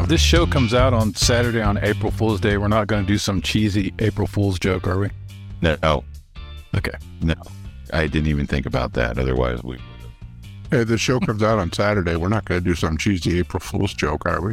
This show comes out on Saturday on April Fool's Day. We're not going to do some cheesy April Fool's joke, are we? No. Okay. No. I didn't even think about that. Otherwise, we would have. Hey, the show comes out on Saturday. We're not going to do some cheesy April Fool's joke, are we?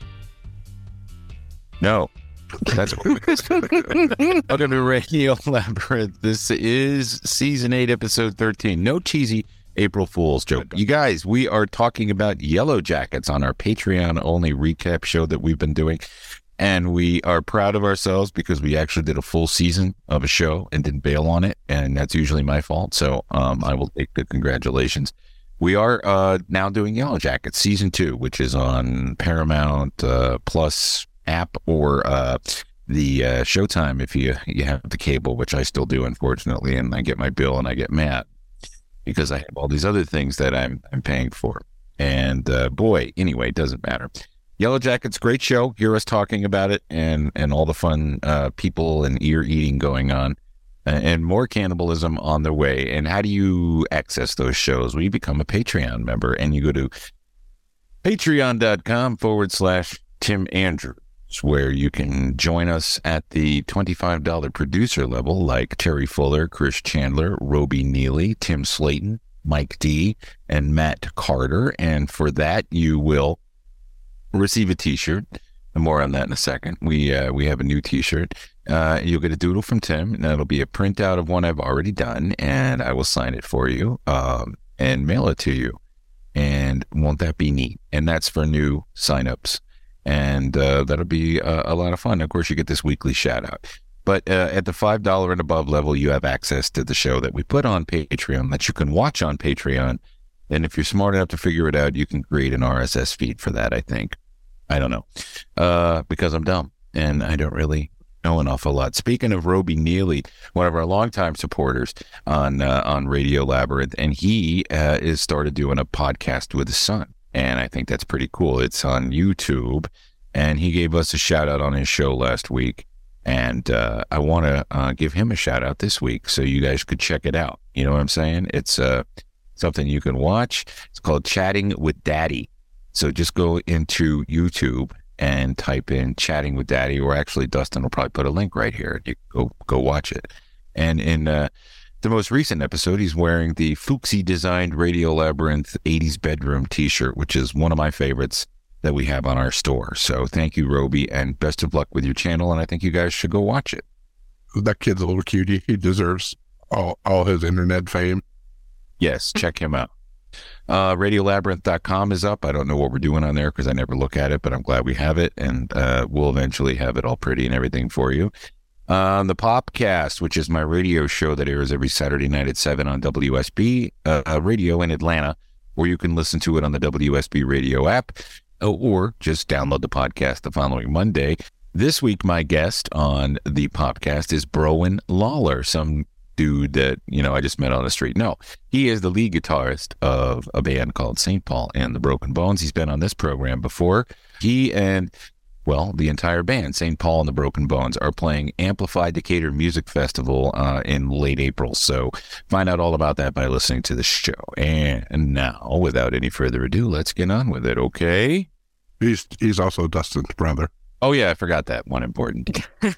No. That's welcome to Radio Labyrinth. This is season 8, episode 13. No cheesy April Fool's joke. You guys, we are talking about Yellow Jackets on our Patreon only recap show that we've been doing. And we are proud of ourselves because we actually did a full season of a show and didn't bail on it. And that's usually my fault. So I will take the congratulations. We are now doing Yellow Jackets season 2, which is on Paramount Plus app or the Showtime if you have the cable, which I still do, unfortunately. And I get my bill and I get mad because I have all these other things that I'm paying for. And boy, anyway, it doesn't matter. Yellow Jackets, great show. Hear us talking about it and all the fun people and ear eating going on. And more cannibalism on the way. And how do you access those shows? Well, you become a Patreon member and you go to patreon.com/Tim Andrews, where you can join us at the $25 producer level, like Terry Fuller, Chris Chandler, Roby Neely, Tim Slayton, Mike D, and Matt Carter. And for that, you will receive a t-shirt. More on that in a second. We have a new t-shirt. You'll get a doodle from Tim, and that'll be a printout of one I've already done, and I will sign it for you and mail it to you. And won't that be neat? And that's for new signups. And that'll be a lot of fun. Of course, you get this weekly shout out. But at the $5 and above level, you have access to the show that we put on Patreon that you can watch on Patreon. And if you're smart enough to figure it out, you can create an RSS feed for that, I think. I don't know, because I'm dumb and I don't really know an awful lot. Speaking of Roby Neely, one of our longtime supporters on Radio Labyrinth, and he is started doing a podcast with his son. And I think that's pretty cool. It's on YouTube, and he gave us a shout out on his show last week. And I want to give him a shout out this week so you guys could check it out. You know what I'm saying? It's something you can watch. It's called Chatting with Daddy. So just go into YouTube and type in Chatting with Daddy, or actually Dustin will probably put a link right here. You go watch it. And in the most recent episode, he's wearing the Fuchsie designed Radio Labyrinth 80s bedroom t-shirt, which is one of my favorites that we have on our store. So thank you, Roby, and best of luck with your channel. And I think you guys should go watch it. That kid's a little cutie. He deserves all his internet fame. Yes, check him out. Radiolabyrinth.com is up. I don't know what we're doing on there because I never look at it, but I'm glad we have it, and we'll eventually have it all pretty and everything for you. The Popcast, which is my radio show that airs every Saturday night at 7 on WSB Radio in Atlanta, or you can listen to it on the WSB Radio app, or just download the podcast the following Monday. This week, my guest on the Popcast is Broen Lawler, some dude that, I just met on the street. No, he is the lead guitarist of a band called St. Paul and the Broken Bones. He's been on this program before. He and, the entire band, St. Paul and the Broken Bones, are playing Amplified Decatur Music Festival in late April. So find out all about that by listening to the show. And now, without any further ado, let's get on with it, okay? He's also Dustin's brother. Oh, yeah, I forgot that one important.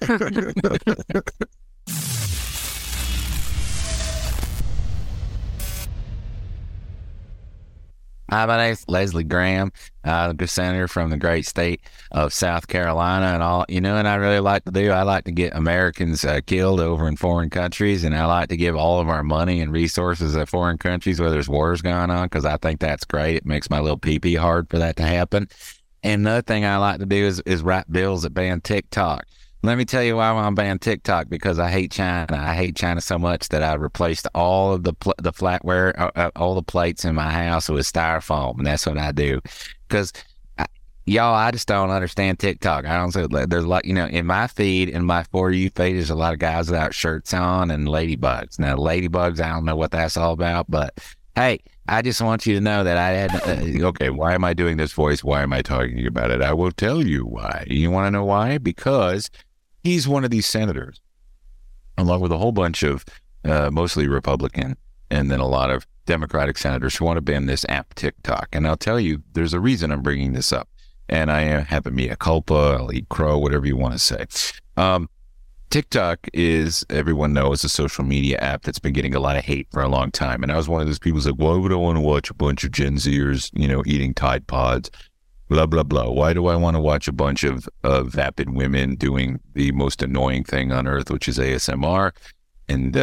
Hi, my name's Leslie Graham, the senator from the great state of South Carolina, and all, and I really like to do, I like to get Americans killed over in foreign countries, and I like to give all of our money and resources to foreign countries where there's wars going on, because I think that's great. It makes my little pee-pee hard for that to happen. And another thing I like to do is write bills that ban TikTok. Let me tell you why I'm banning TikTok, because I hate China. I hate China so much that I replaced all of the flatware, all the plates in my house with styrofoam, and that's what I do. Because, I just don't understand TikTok. I don't say there's a lot, in my feed, in my For You feed, there's a lot of guys without shirts on and ladybugs. Now, ladybugs, I don't know what that's all about, but hey, I just want you to know that I had, okay, why am I doing this voice? Why am I talking about it? I will tell you why. You want to know why? Because he's one of these senators, along with a whole bunch of mostly Republican and then a lot of Democratic senators who want to ban this app TikTok. And I'll tell you, there's a reason I'm bringing this up. and I have a mea culpa. I'll eat crow, whatever you want to say. TikTok is, everyone knows, a social media app that's been getting a lot of hate for a long time. And I was one of those people who's like, why would I want to watch a bunch of Gen Zers, eating Tide Pods, blah, blah, blah. Why do I want to watch a bunch of vapid women doing the most annoying thing on earth, which is ASMR? And,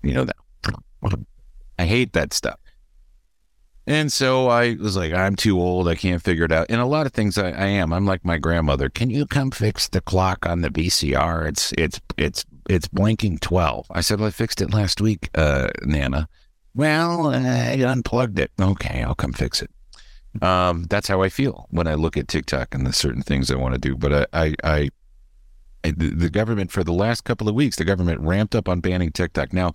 I hate that stuff. And so I was like, I'm too old. I can't figure it out. And a lot of things I am. I'm like my grandmother. Can you come fix the clock on the VCR? It's blinking 12. I said, well, I fixed it last week, Nana. Well, I unplugged it. Okay, I'll come fix it. That's how I feel when I look at TikTok and the certain things I want to do. But the government, for the last couple of weeks, the government ramped up on banning TikTok. Now,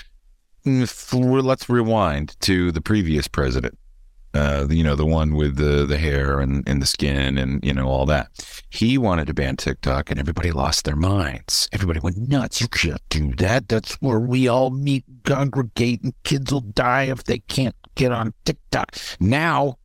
let's rewind to the previous president, the one with the hair and the skin and, all that. He wanted to ban TikTok and everybody lost their minds. Everybody went nuts. You can't do that. That's where we all meet, congregate, and kids will die if they can't get on TikTok. Now,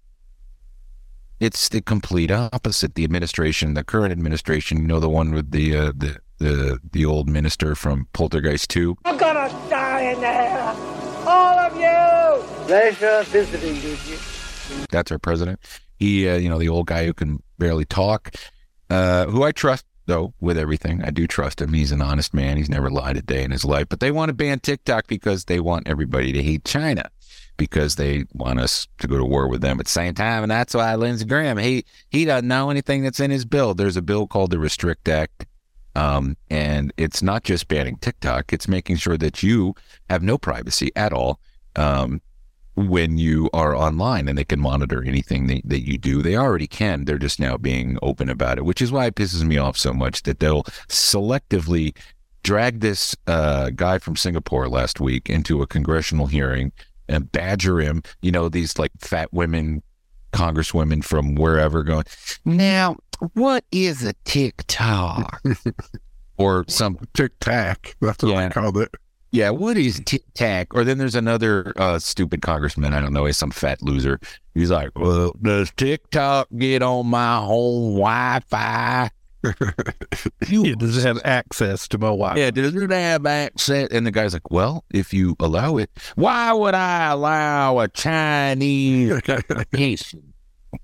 it's the complete opposite. The administration, the current administration, the one with the old minister from Poltergeist 2. I'm gonna die in there, all of you. Pleasure visiting with you. That's our president. He, the old guy who can barely talk, who I trust, though, with everything. I do trust him. He's an honest man. He's never lied a day in his life. But they want to ban TikTok because they want everybody to hate China, because they want us to go to war with them at the same time. And that's why Lindsey Graham, he doesn't know anything that's in his bill. There's a bill called the Restrict Act. And it's not just banning TikTok. It's making sure that you have no privacy at all when you are online, and they can monitor anything that you do. They already can. They're just now being open about it, which is why it pisses me off so much that they'll selectively drag this guy from Singapore last week into a congressional hearing and badger him, these like fat women, congresswomen from wherever going, now, what is a TikTok? Or some Tic-tac. That's what I called it. Yeah, what is TikTok? Or then there's another stupid congressman, I don't know, he's some fat loser. He's like, well, does TikTok get on my home Wi-Fi? Does it have access to my Wi-Fi? Yeah, does it have access? And the guy's like, well, if you allow it, why would I allow a Chinese application?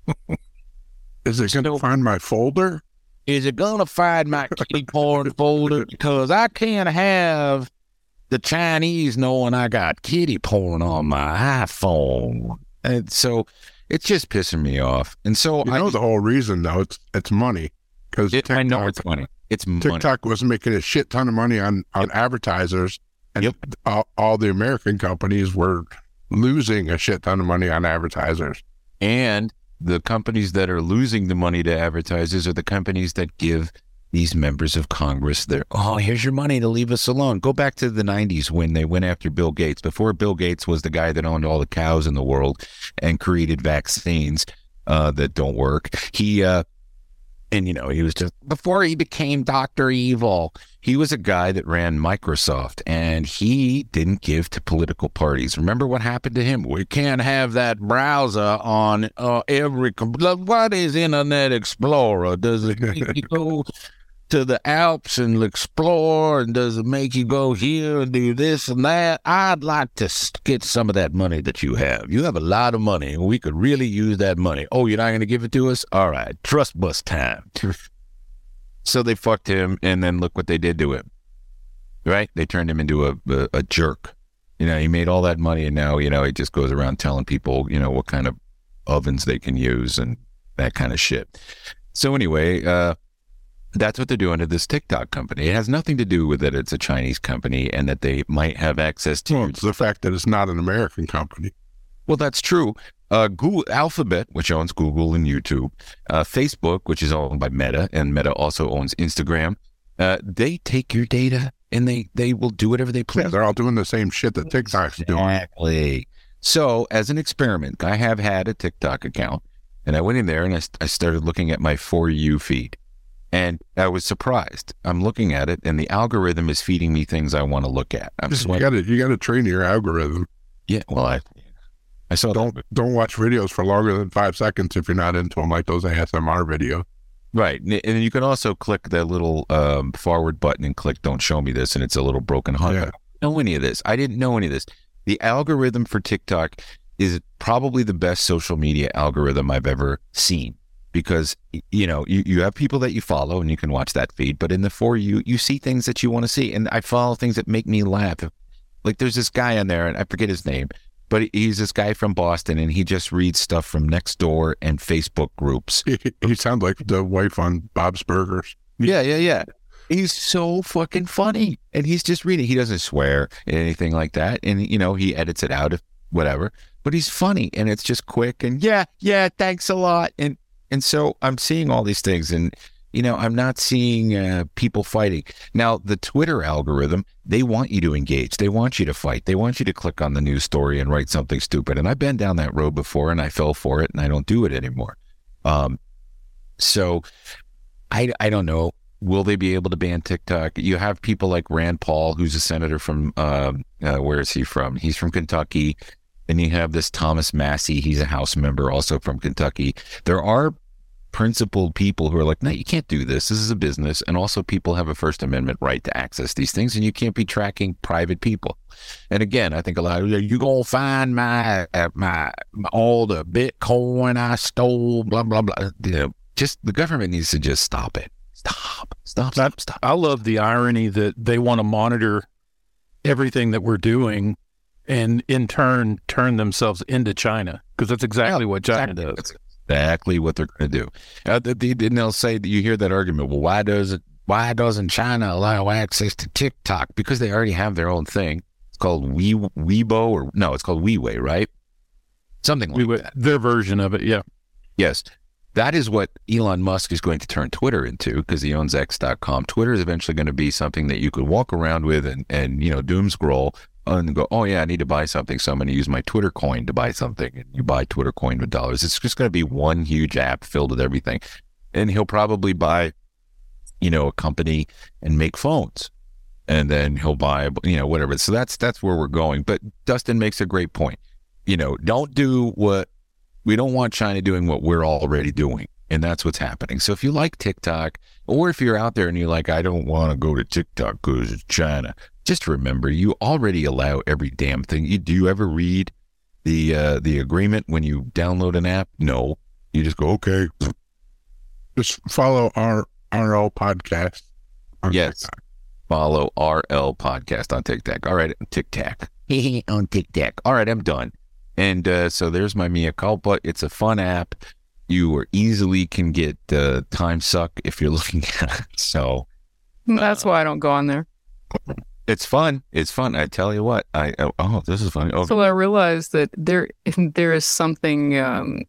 Is it going to find my folder? Is it going to find my kitty porn folder? Because I can't have the Chinese knowing I got kitty porn on my iPhone. And so it's just pissing me off. And so I know the whole reason, though. It's money. Because I know it's money. It's money. TikTok was making a shit ton of money on advertisers. And all the American companies were losing a shit ton of money on advertisers. And the companies that are losing the money to advertisers are the companies that give these members of Congress here's your money to leave us alone. Go back to the 90s when they went after Bill Gates. Before Bill Gates was the guy that owned all the cows in the world and created vaccines that don't work. He was just, before he became Dr. Evil, he was a guy that ran Microsoft, and he didn't give to political parties. Remember what happened to him? We can't have that browser on every computer. What is Internet Explorer? Does it make you go to the Alps and explore, and does it make you go here and do this and that? I'd like to get some of that money that you have. You have a lot of money, and we could really use that money. Oh, you're not going to give it to us? All right, trust bust time. So they fucked him, and then look what they did to him, right? They turned him into a jerk. He made all that money, and now, he just goes around telling people, what kind of ovens they can use and that kind of shit. So anyway, that's what they're doing to this TikTok company. It has nothing to do with that it's a Chinese company and that they might have access to. Well, it's the fact that it's not an American company. Well, that's true. Google, Alphabet, which owns Google and YouTube, Facebook, which is owned by Meta, and Meta also owns Instagram. They take your data and they will do whatever they please. Yeah, they're all doing the same shit that TikTok's doing. Exactly. So, as an experiment, I have had a TikTok account, and I went in there and I started looking at my For You feed. And I was surprised. I'm looking at it, and the algorithm is feeding me things I want to look at. You got to train your algorithm. Yeah, well, I saw that. Don't watch videos for longer than 5 seconds if you're not into them, like those ASMR videos. Right. And you can also click that little forward button and click "Don't show me this," and it's a little broken heart. Yeah. I don't know any of this. I didn't know any of this. The algorithm for TikTok is probably the best social media algorithm I've ever seen, because you have people that you follow and you can watch that feed, but in the For You, you see things that you want to see, and I follow things that make me laugh. Like there's this guy on there, and I forget his name, but he's this guy from Boston, and he just reads stuff from Nextdoor and Facebook groups. He sounds like the wife on Bob's Burgers. Yeah. He's so fucking funny, and he's just reading. He doesn't swear anything like that, and he edits it out, if whatever. But he's funny, and it's just quick, and yeah, thanks a lot, and so I'm seeing all these things, and I'm not seeing people fighting. Now, the Twitter algorithm, they want you to engage. They want you to fight. They want you to click on the news story and write something stupid. And I've been down that road before, and I fell for it, and I don't do it anymore. So I don't know. Will they be able to ban TikTok? You have people like Rand Paul, who's a senator from, where is he from? He's from Kentucky. And you have this Thomas Massey. He's a House member also from Kentucky. There are principled people who are like, no, you can't do this. This is a business. And also people have a First Amendment right to access these things, and you can't be tracking private people. And again, I think a lot of you going to find my all the Bitcoin I stole, blah, blah, blah. Just the government needs to just stop it. Stop. I love the irony that they want to monitor everything that we're doing and in turn turn themselves into China, because that's exactly what China does. That's exactly what they're going to do. And they'll say that you hear that argument. Well, why doesn't China allow access to TikTok? Because they already have their own thing. It's called Weibo, it's called Weiwei, right? Something like that. Their version of it, yeah. Yes. That is what Elon Musk is going to turn Twitter into, because he owns X.com. Twitter is eventually going to be something that you could walk around with and doom scroll and go, oh yeah, I need to buy something, so I'm going to use my Twitter coin to buy something. And you buy Twitter coin with dollars. It's just going to be one huge app filled with everything. And he'll probably buy, a company and make phones. And then he'll buy, whatever. So that's where we're going. But Dustin makes a great point. We don't want China doing what we're already doing. And that's what's happening. So if you like TikTok, or if you're out there and you're like, I don't want to go to TikTok because it's China, just remember, you already allow every damn thing. Do you ever read the agreement when you download an app? No. You just go, okay. Just follow our RL podcast on yes. TikTok. Follow RL podcast on TikTok. All right, TikTok. On TikTok. All right, I'm done. And so there's my mea culpa. It's a fun app. You easily can get time suck if you're looking at it. So that's why I don't go on there. It's fun. It's fun. I tell you what. This is funny. So I realized that there is something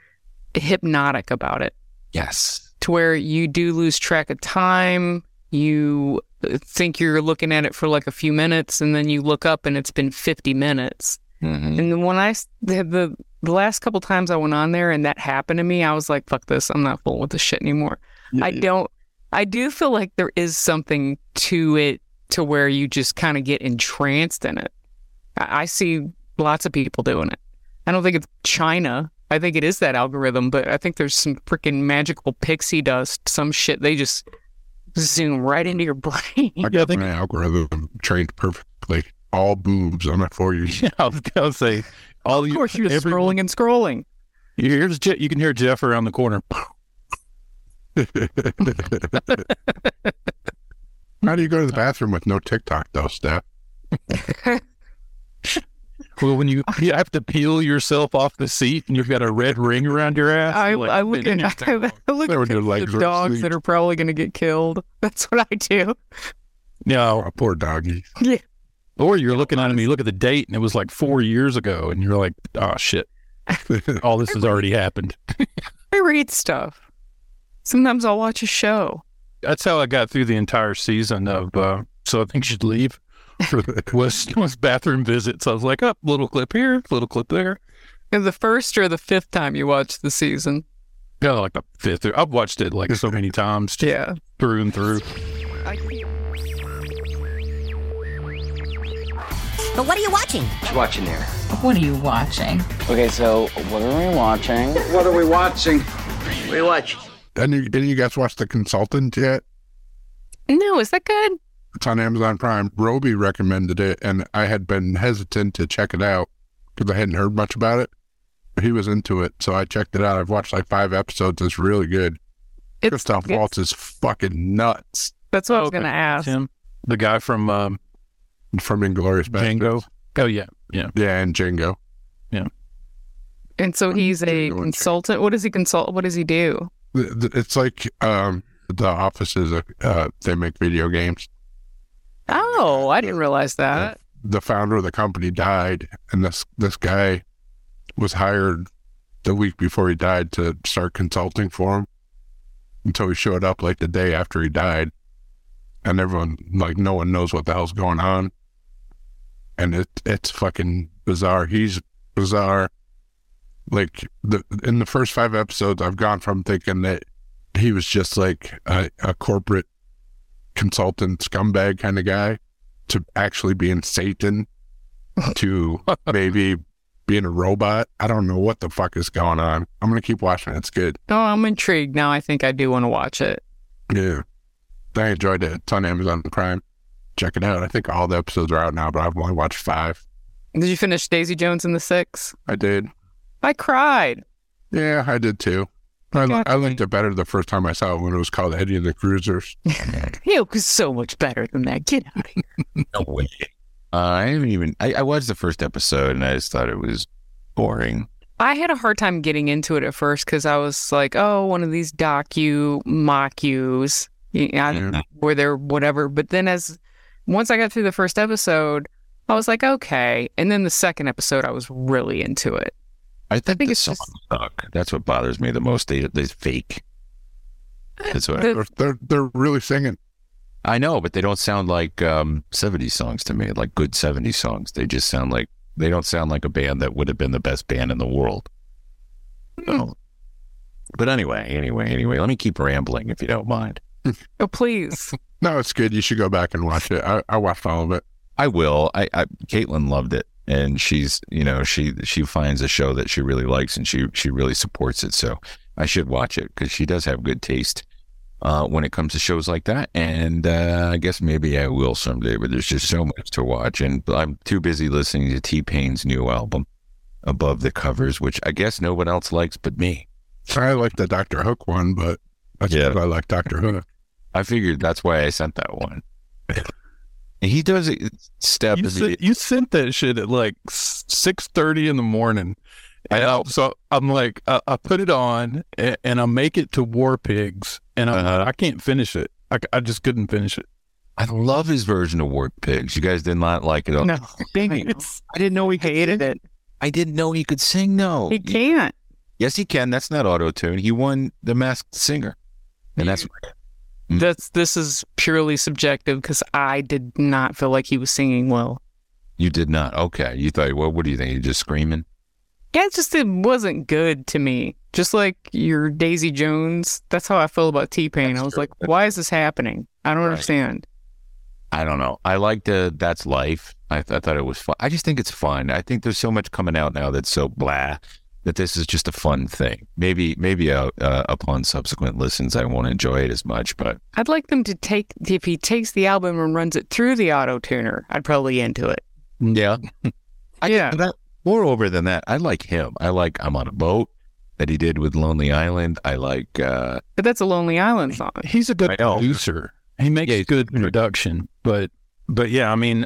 hypnotic about it. Yes. To where you do lose track of time. You think you're looking at it for like a few minutes, and then you look up and it's been 50 minutes. Mm-hmm. And when the last couple times I went on there and that happened to me, I was like, fuck this. I'm not fooling with this shit anymore. Yeah. I do feel like there is something to it, to where you just kind of get entranced in it. I see lots of people doing it. I don't think it's China. I think it is that algorithm, but I think there's some freaking magical pixie dust, some shit. They just zoom right into your brain. I got my algorithm trained perfectly. All boobs on my For You. Yeah, I was going to say, of course, you're scrolling and scrolling. You can hear Jeff around the corner. How do you go to the bathroom with no TikTok, though, Steph? Well, when you have to peel yourself off the seat and you've got a red ring around your ass. I look at the dogs that are probably going to get killed. That's what I do. No, poor doggy. Yeah. Or you're looking at him, you look at the date, and it was like 4 years ago, and you're like, oh, shit. All this has already happened. I read stuff. Sometimes I'll watch a show. That's how I got through the entire season of So I Think You Should Leave. was bathroom visits. I was like, little clip here, little clip there. And the first or the fifth time you watched the season? Yeah, like the fifth. I've watched it like so many times. Yeah. Through and through. But what are you watching? What you watching there? What are you watching? Okay, so what are we watching? What are we watching? What are you watching? Any of you guys watch The Consultant yet? No, is that good? It's on Amazon Prime. Roby recommended it, and I had been hesitant to check it out because I hadn't heard much about it. But he was into it, so I checked it out. I've watched like 5 episodes. It's really good. Christoph Waltz is fucking nuts. That's what I was going to ask. Tim, the guy from Inglourious Basterds. Django. Oh, yeah. Yeah, and Django. Yeah. And so he's a consultant. What does he consult? What does he do? It's like the Office is they make video games. Oh, I didn't realize that. The founder of the company died, and this guy was hired the week before he died to start consulting for him until he showed up like the day after he died. And everyone, like, no one knows what the hell's going on. And it's fucking bizarre. He's bizarre. Like, in the first 5 episodes, I've gone from thinking that he was just like a corporate consultant scumbag kind of guy to actually being Satan to maybe being a robot. I don't know what the fuck is going on. I'm going to keep watching it. It's good. Oh, I'm intrigued now. I think I do want to watch it. Yeah. I enjoyed it. It's on Amazon Prime. Check it out. I think all the episodes are out now, but I've only watched 5. Did you finish Daisy Jones and the Six? I did. I cried. Yeah, I did too. I liked it better the first time I saw it when it was called Eddie and the Cruisers. It was so much better than that. Get out of here. No way. I watched the first episode and I just thought it was boring. I had a hard time getting into it at first because I was like, oh, one of these mock-yous, where they're whatever. But then once I got through the first episode, I was like, okay. And then the second episode, I was really into it. I think the songs suck. That's what bothers me the most. They're fake. That's what they're really singing. I know, but they don't sound like 70s songs to me, like good 70s songs. They just sound like, they don't sound like a band that would have been the best band in the world. No. But anyway, let me keep rambling if you don't mind. Oh, please. No, it's good. You should go back and watch it. I watched all of it. I will. Caitlin loved it. And she's, she finds a show that she really likes and she really supports it. So I should watch it because she does have good taste when it comes to shows like that. And I guess maybe I will someday, but there's just so much to watch. And I'm too busy listening to T-Pain's new album, Above the Covers, which I guess no one else likes but me. I like the Dr. Hook one, but that's because I like Dr. Hook. I figured that's why I sent that one. He does it step. You sent that shit at like 6:30 in the morning. And so I'm like, I put it on and I make it to War Pigs and I can't finish it. I just couldn't finish it. I love his version of War Pigs. You guys did not like it. No. I didn't know he hated it. I didn't know he could sing. No, he can't. Yes, he can. That's not auto-tune. He won The Masked Singer. And This is purely subjective because I did not feel like he was singing well. You did not? Okay. You thought, well, what do you think? You're just screaming? Yeah, it wasn't good to me. Just like your Daisy Jones. That's how I feel about T-Pain. I was like, why is this happening? I don't understand. I don't know. I liked That's Life. I thought it was fun. I just think it's fun. I think there's so much coming out now that's so blah that this is just a fun thing. Maybe upon subsequent listens, I won't enjoy it as much, but I'd like them to if he takes the album and runs it through the auto-tuner, I'd probably into it. Yeah. Yeah. Moreover than that, I like him. I like I'm on a Boat that he did with Lonely Island. I like... But that's a Lonely Island song. He's a good producer. He makes good production, but yeah, I mean,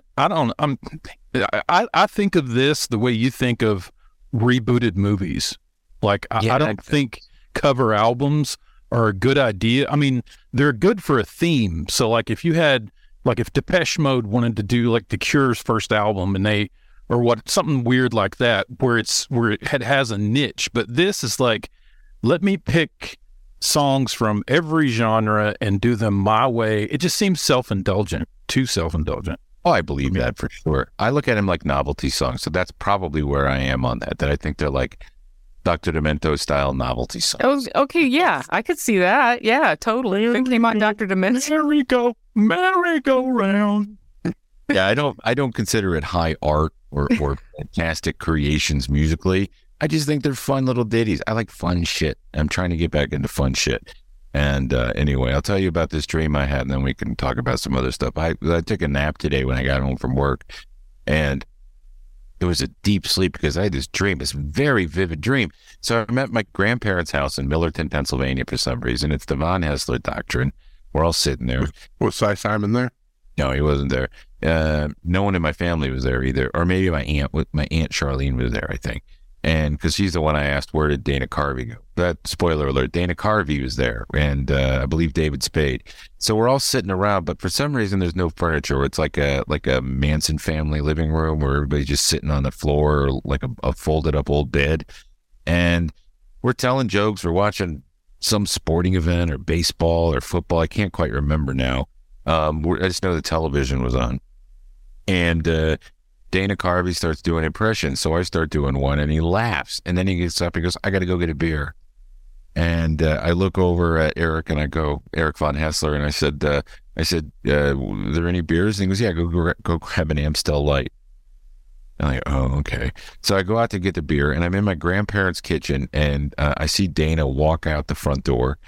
I think of this the way you think of rebooted movies. Like, I don't think cover albums are a good idea. I mean, they're good for a theme. So like if Depeche Mode wanted to do like the Cure's first album and something weird like that, where it has a niche, but this is like, let me pick songs from every genre and do them my way. It just seems self-indulgent, too self-indulgent. Oh, I believe that for sure. I look at them like novelty songs, so that's probably where I am on that I think they're like Dr. Demento style novelty songs. Oh, okay, yeah, I could see that. Yeah, totally. If it came on Dr. Demento. Merry-go-round. Yeah, I don't consider it high art or fantastic creations musically. I just think they're fun little ditties. I like fun shit. I'm trying to get back into fun shit. And anyway, I'll tell you about this dream I had, and then we can talk about some other stuff. I took a nap today when I got home from work, and it was a deep sleep because I had this dream, this very vivid dream. So I'm at my grandparents' house in Millerton, Pennsylvania for some reason. It's the Von Hessler doctrine. We're all sitting there. Was Cy Simon there? No, he wasn't there. No one in my family was there either. Or maybe my aunt Charlene was there, I think. And because she's the one I asked, where did Dana Carvey go? That spoiler alert, Dana Carvey was there, and I believe David Spade. So we're all sitting around, but for some reason there's no furniture. It's like a Manson family living room where everybody's just sitting on the floor, or like a folded up old bed. And we're telling jokes. We're watching some sporting event or baseball or football. I can't quite remember now. I just know the television was on, and Dana Carvey starts doing impressions. So I start doing one, and he laughs. And then he gets up and goes, I got to go get a beer. And I look over at Eric, and I go, Eric Von Hessler, and I said, are there any beers? And he goes, yeah, go grab an Amstel Light. And I'm like, oh, okay. So I go out to get the beer, and I'm in my grandparents' kitchen, and I see Dana walk out the front door.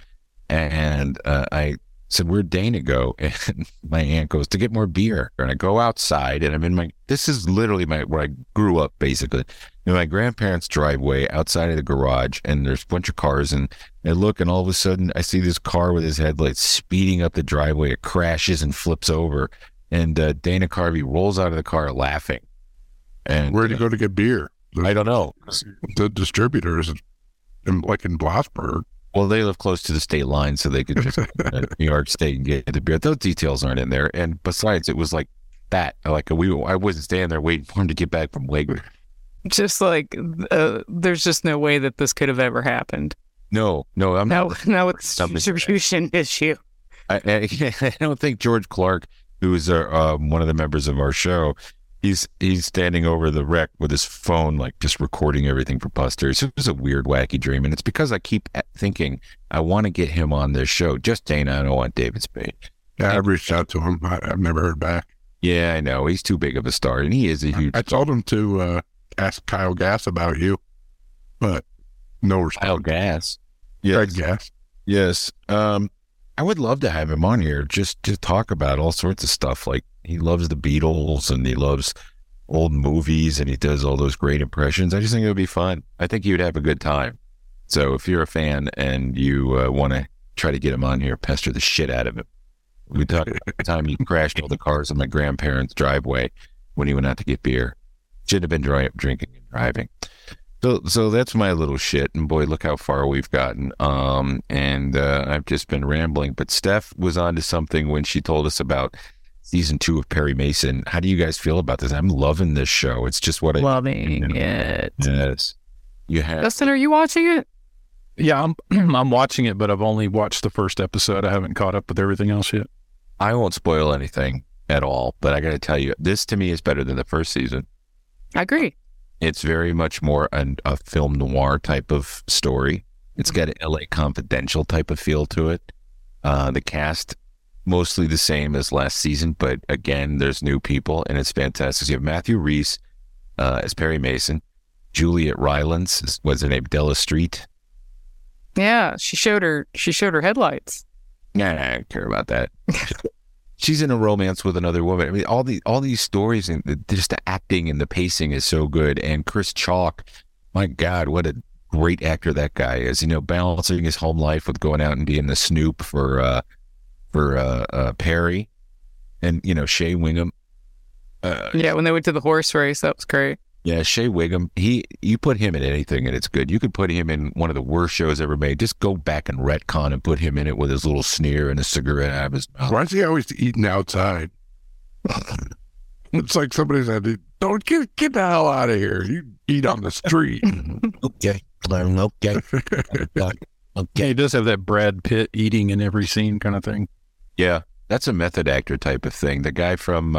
And I said, where'd Dana go? And my aunt goes, to get more beer. And I go outside, and I'm in this is literally where I grew up, basically, in my grandparents' driveway outside of the garage, and there's a bunch of cars, and I look, and all of a sudden I see this car with his headlights speeding up the driveway. It crashes and flips over, and Dana Carvey rolls out of the car laughing. And where'd you go to get beer? I don't know. The distributors in Blossburg. Well, they live close to the state line, so they could just go to New York State and get the beer. Those details aren't in there. And besides, it was like that. I wasn't standing there waiting for him to get back from Wegmans. Just like, there's just no way that this could have ever happened. No, I'm not. Now it's a distribution issue. I don't think George Clark, who is one of the members of our show, he's standing over the wreck with his phone, like just recording everything for posters. It was a weird, wacky dream, and it's because I keep thinking I want to get him on this show. Just Dana, I don't want David Spade. Yeah, I've reached out to him. I've never heard back. Yeah, I know. He's too big of a star, and he is a huge. I told him to ask Kyle Gass about you, but no response. Kyle Gass, yes. Craig Gass, yes. I would love to have him on here just to talk about all sorts of stuff. Like, he loves the Beatles, and he loves old movies, and he does all those great impressions. I just think it would be fun. I think he would have a good time. So if you're a fan and you want to try to get him on here, pester the shit out of him. We talked about the time he crashed all the cars in my grandparents' driveway when he went out to get beer. Should have been drinking and driving. So that's my little shit, and boy, look how far we've gotten. And I've just been rambling. But Steph was onto something when she told us about season 2 of Perry Mason. How do you guys feel about this? I'm loving this show. It's just what loving it. Yes, you have. Dustin, are you watching it? Yeah, I'm watching it, but I've only watched the first episode. I haven't caught up with everything else yet. I won't spoil anything at all, but I got to tell you, this to me is better than the first season. I agree. It's very much more a film noir type of story. It's got an LA Confidential type of feel to it. The cast, mostly the same as last season, but again, there's new people, and it's fantastic. So you have Matthew Rhys as Perry Mason. Juliet Rylance, what's her name? Della Street. Yeah, she showed her headlights. Nah, I don't care about that. She's in a romance with another woman. I mean, all these stories, and just the acting and the pacing is so good. And Chris Chalk, my God, what a great actor that guy is. You know, balancing his home life with going out and being the snoop for Perry, and you know, Shea Wingham. Yeah, when they went to the horse race, that was great. Yeah, Shea Wingham. You put him in anything, and it's good. You could put him in one of the worst shows ever made. Just go back and retcon and put him in it with his little sneer and a cigarette out of his mouth. Why is he always eating outside? It's like somebody said, "Don't get the hell out of here. You eat on the street." Okay, okay. Yeah, he does have that Brad Pitt eating in every scene kind of thing. Yeah, that's a method actor type of thing. The guy from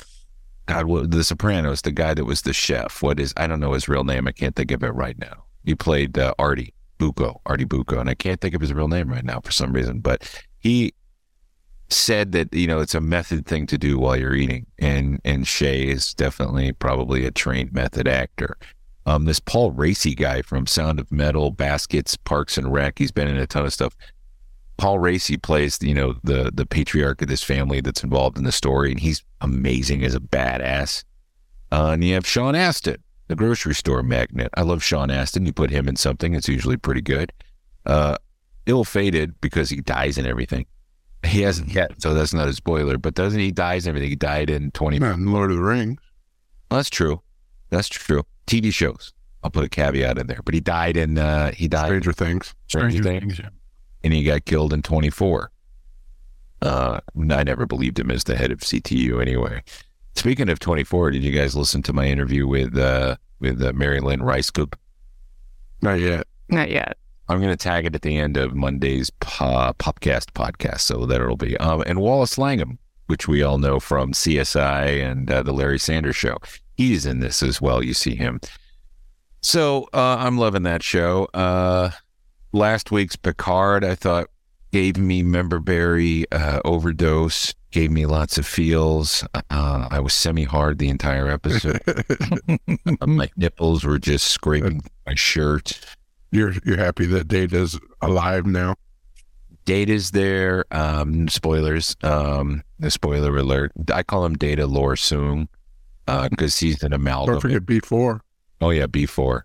The Sopranos, the guy that was the chef. I don't know his real name. I can't think of it right now. He played Artie Bucco, and I can't think of his real name right now for some reason. But he said that, it's a method thing to do while you're eating. And Shay is definitely probably a trained method actor. This Paul Raci guy from Sound of Metal, Baskets, Parks and Rec, he's been in a ton of stuff. Paul Raci plays, the patriarch of this family that's involved in the story, and he's amazing as a badass. And you have Sean Astin, the grocery store magnate. I love Sean Astin. You put him in something, it's usually pretty good. Ill-fated because he dies in everything. He hasn't yet, so that's not a spoiler. But doesn't he dies in everything? He died in 20. Not in Lord of the Rings. Well, that's true. TV shows. I'll put a caveat in there. But he died in Stranger Things. Stranger Things. Yeah. And he got killed in 24. I never believed him as the head of CTU anyway. Speaking of 24, did you guys listen to my interview with Mary Lynn Ricecoop? Not yet. Not yet. I'm going to tag it at the end of Monday's Popcast podcast, so that it'll be. And Wallace Langham, which we all know from CSI and the Larry Sanders Show. He's in this as well. You see him. So I'm loving that show. Last week's Picard, I thought, gave me member berry overdose, gave me lots of feels. I was semi-hard the entire episode. My nipples were just scraping my shirt. You're happy that Data's alive now? Data's there. Spoilers. The spoiler alert. I call him Data Lor Soong because he's an amalgam. Don't forget B4. Oh, yeah, B4.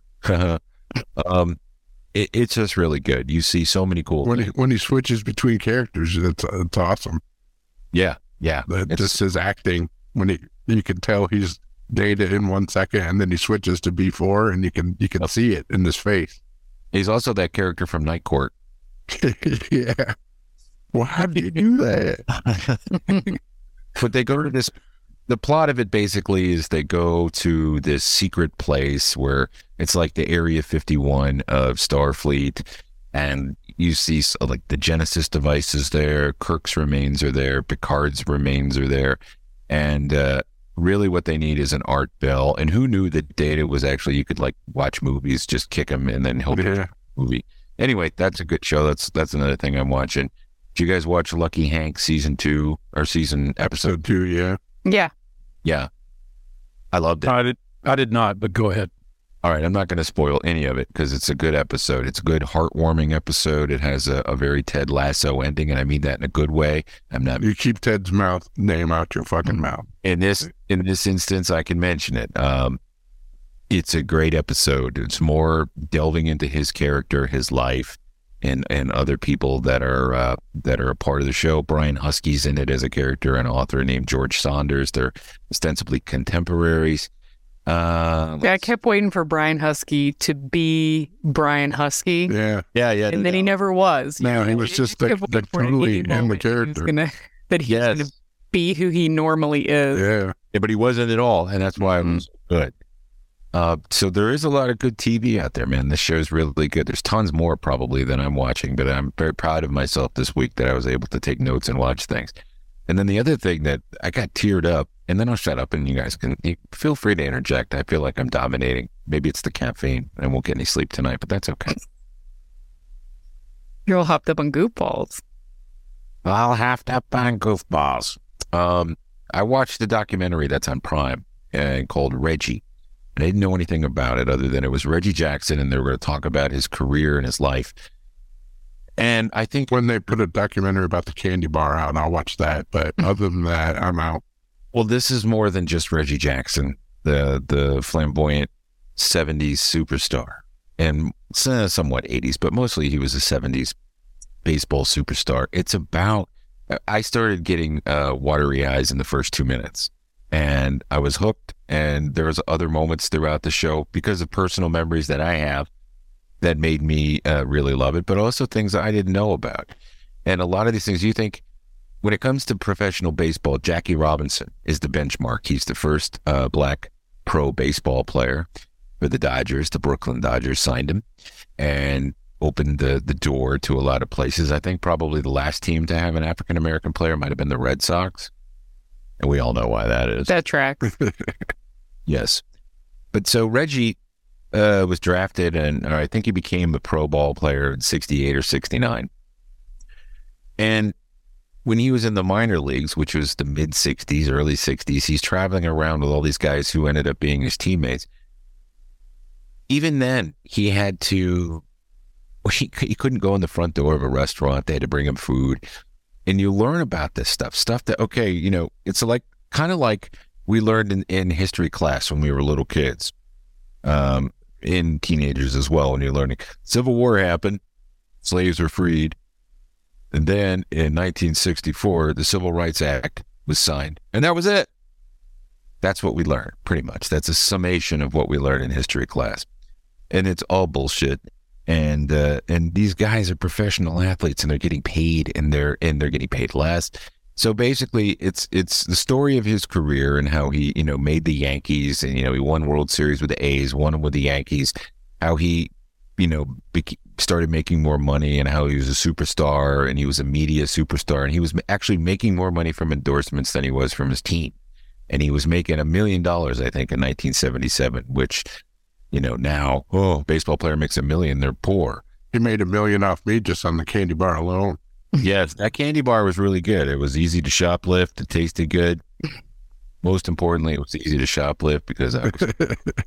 It's just really good. You see so many cool things. When he switches between characters, it's awesome. Yeah. Just his acting, when you can tell he's Data in 1 second, and then he switches to B4, and you can see it in his face. He's also that character from Night Court. Yeah. Well, how do you do that? But they go to this. The plot of it basically is they go to this secret place where it's like the Area 51 of Starfleet, and you see like the Genesis devices there, Kirk's remains are there, Picard's remains are there, and really what they need is an Art Bell. And who knew that Data was actually, you could like watch movies, just kick him and then he'll do a movie. Anyway, that's a good show. That's another thing I'm watching. Did you guys watch Lucky Hank season 2 or season episode 2? Yeah. Yeah. I loved it. I did not, but go ahead. All right. I'm not going to spoil any of it because it's a good episode. It's a good, heartwarming episode. It has a very Ted Lasso ending, and I mean that in a good way. You keep Ted's name out your fucking mouth. In this instance, I can mention it. It's a great episode. It's more delving into his character, his life, and other people that are a part of the show. Brian Husky's in it as a character, an author named George Saunders. They're ostensibly contemporaries. I kept waiting for Brian Husky to be Brian Husky. Yeah. And then he never was. No, he was just the totally in the character. He's gonna be who he normally is. Yeah, but he wasn't at all, and that's why it was good. So there is a lot of good TV out there, man. This show's really good. There's tons more probably than I'm watching, but I'm very proud of myself this week that I was able to take notes and watch things. And then the other thing that I got teared up, and then I'll shut up and you guys can feel free to interject. I feel like I'm dominating. Maybe it's the caffeine. I won't get any sleep tonight, but that's okay. You're all hopped up on goofballs. I'll have to on goofballs. I watched the documentary that's on Prime called Reggie. I didn't know anything about it other than it was Reggie Jackson, and they were going to talk about his career and his life. And I think when they put a documentary about the candy bar out, I'll watch that. But other than that, I'm out. Well, this is more than just Reggie Jackson, the flamboyant 70s superstar, and somewhat 80s, but mostly he was a 70s baseball superstar. It's about, I started getting watery eyes in the first 2 minutes. And I was hooked, and there was other moments throughout the show because of personal memories that I have that made me really love it, but also things I didn't know about. And a lot of these things you think, when it comes to professional baseball, Jackie Robinson is the benchmark. He's the first black pro baseball player for the Dodgers. The Brooklyn Dodgers signed him and opened the door to a lot of places. I think probably the last team to have an African-American player might have been the Red Sox. And we all know why that is. That tracks. Yes. But so Reggie was drafted, and I think he became a pro ball player in 68 or 69. And when he was in the minor leagues, which was the mid 60s, early 60s, he's traveling around with all these guys who ended up being his teammates. Even then, he had to, he couldn't go in the front door of a restaurant. They had to bring him food. And you learn about this stuff that, okay, you know, it's like kind of like we learned in history class when we were little kids, in teenagers as well, when you're learning. Civil War happened, slaves were freed. And then in 1964, the Civil Rights Act was signed. And that was it. That's what we learned, pretty much. That's a summation of what we learned in history class. And it's all bullshit. And these guys are professional athletes, and they're getting paid, and they're getting paid less. So basically, it's the story of his career and how he, you know, made the Yankees, and, you know, he won World Series with the A's, won them with the Yankees, how he, you know, started making more money, and how he was a superstar, and he was a media superstar, and he was actually making more money from endorsements than he was from his team. And he was making $1 million, I think, in 1977, which, you know, now, baseball player makes $1 million, they're poor. He made $1 million off me just on the candy bar alone. Yes, that candy bar was really good. It was easy to shoplift. It tasted good. Most importantly, it was easy to shoplift because I was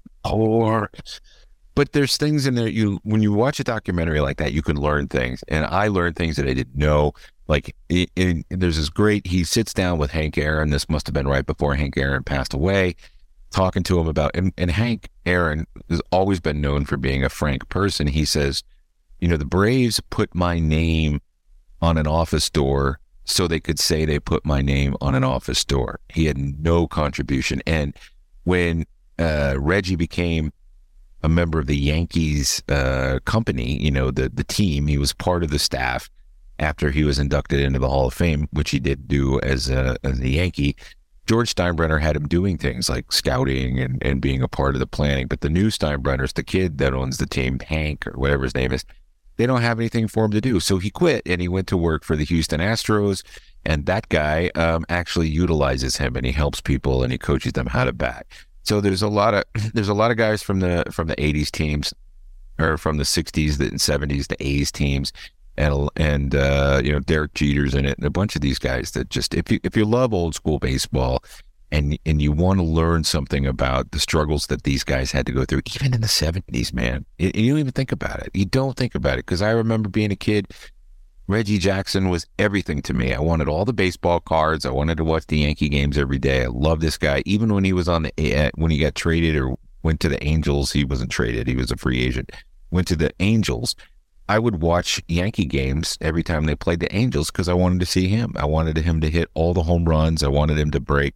poor. But there's things in there, when you watch a documentary like that, you can learn things. And I learned things that I didn't know. Like, there's this great, he sits down with Hank Aaron. This must have been right before Hank Aaron passed away, talking to him about, and Hank Aaron has always been known for being a frank person. He says, you know, the Braves put my name on an office door so they could say they put my name on an office door. He had no contribution. And when Reggie became a member of the Yankees company, you know, the team, he was part of the staff after he was inducted into the Hall of Fame, which he did do as a Yankee. George Steinbrenner had him doing things like scouting and being a part of the planning. But the new Steinbrenners, the kid that owns the team, Hank or whatever his name is, they don't have anything for him to do. So he quit and he went to work for the Houston Astros. And that guy actually utilizes him, and he helps people and he coaches them how to bat. So there's a lot of guys from the 80s teams, or from the 60s and 70s, the A's teams, and you know, Derek Jeter's in it, and a bunch of these guys that just, if you love old school baseball and you want to learn something about the struggles that these guys had to go through, even in the 70s, man, you don't even think about it. You don't think about it, because I remember being a kid, Reggie Jackson was everything to me. I wanted all the baseball cards. I wanted to watch the Yankee games every day. I loved this guy. Even when he was when he got traded or went to the Angels, he wasn't traded. He was a free agent. Went to the Angels. I would watch Yankee games every time they played the Angels because I wanted to see him. I wanted him to hit all the home runs. I wanted him to break,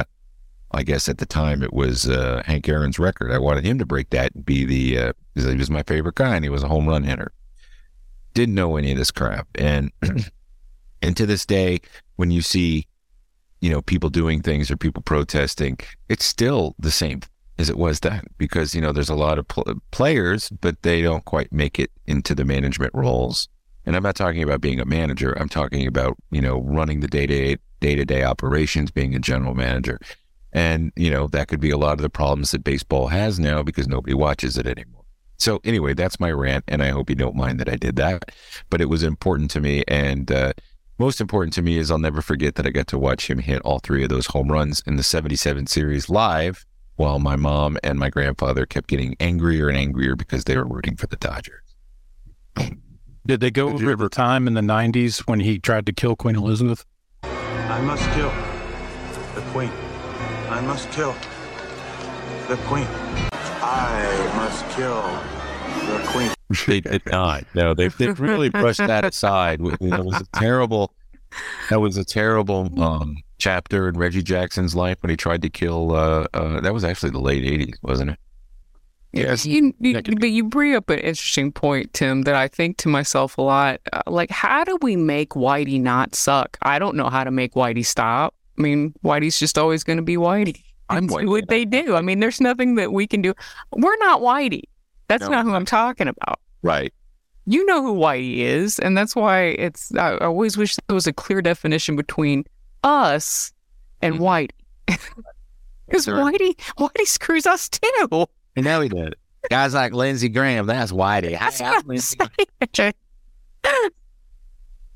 I guess at the time it was Hank Aaron's record. I wanted him to break that and be because he was my favorite guy, and he was a home run hitter. Didn't know any of this crap. And to this day, when you see, you know, people doing things or people protesting, it's still the same as it was then, because, you know, there's a lot of players, but they don't quite make it into the management roles. And I'm not talking about being a manager. I'm talking about, you know, running the day-to-day operations, being a general manager. And, you know, that could be a lot of the problems that baseball has now because nobody watches it anymore. So anyway, that's my rant, and I hope you don't mind that I did that. But it was important to me, and most important to me is I'll never forget that I got to watch him hit all 3 of those home runs in the 77 series live, while my mom and my grandfather kept getting angrier and angrier because they were rooting for the Dodgers. Did they go over the time in the 90s when he tried to kill Queen Elizabeth? I must kill the Queen. I must kill the Queen. I must kill the Queen. They did not. No, they really brushed that aside. That was a terrible chapter in Reggie Jackson's life when he tried to kill. That was actually the late 80s, wasn't it? Yes. But you bring up an interesting point, Tim, that I think to myself a lot. Like, how do we make Whitey not suck? I don't know how to make Whitey stop. I mean, Whitey's just always going to be Whitey. I'm Whitey. What they do. I mean, there's nothing that we can do. We're not Whitey. That's not who I'm talking about. Right. You know who Whitey is, and that's why I always wish there was a clear definition between us and Whitey. Because Whitey screws us too. And now he did. Guys like Lindsey Graham, that's Whitey. That's what I'm saying.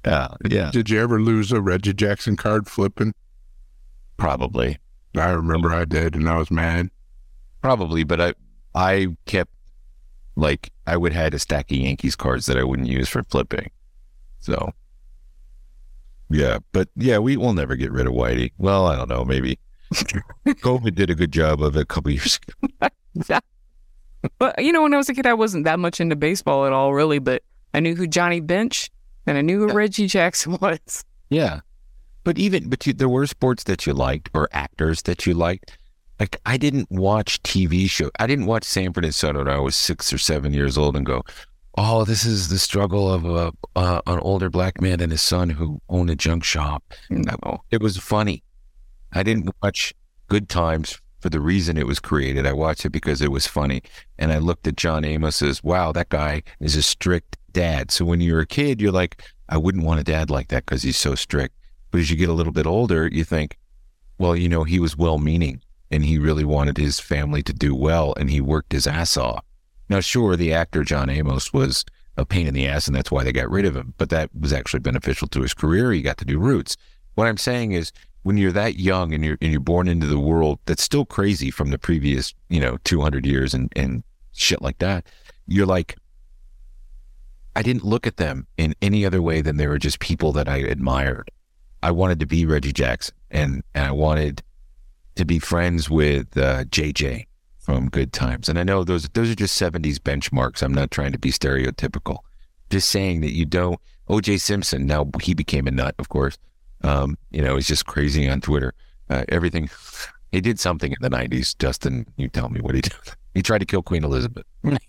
Yeah. Did you ever lose a Reggie Jackson card flipping? Probably. I remember I did, and I was mad. Probably, but I kept, like, I would have a stack of Yankees cards that I wouldn't use for flipping. So, yeah. But, yeah, we will never get rid of Whitey. Well, I don't know, maybe. COVID did a good job of it a couple years ago. But, when I was a kid, I wasn't that much into baseball at all, really, but I knew who Johnny Bench and I knew who Reggie Jackson was. Yeah. But there were sports that you liked or actors that you liked. Like, I didn't watch TV show. I didn't watch Sanford and Son when I was 6 or 7 years old and go, oh, this is the struggle of an older black man and his son who owned a junk shop. No, it was funny. I didn't watch Good Times for the reason it was created. I watched it because it was funny. And I looked at John Amos as, wow, that guy is a strict dad. So when you're a kid, you're like, I wouldn't want a dad like that because he's so strict. But as you get a little bit older, you think, well, he was well-meaning and he really wanted his family to do well and he worked his ass off. Now, sure, the actor John Amos was a pain in the ass and that's why they got rid of him. But that was actually beneficial to his career. He got to do Roots. What I'm saying is, when you're that young and you're born into the world that's still crazy from the previous, 200 years and shit like that, you're like, I didn't look at them in any other way than they were just people that I admired. I wanted to be Reggie Jackson and I wanted to be friends with JJ from Good Times. And I know those are just 70s benchmarks. I'm not trying to be stereotypical. Just saying that you don't. O.J. Simpson, now he became a nut, of course. He's just crazy on Twitter. Everything. He did something in the 90s. Justin, you tell me what he did. He tried to kill Queen Elizabeth.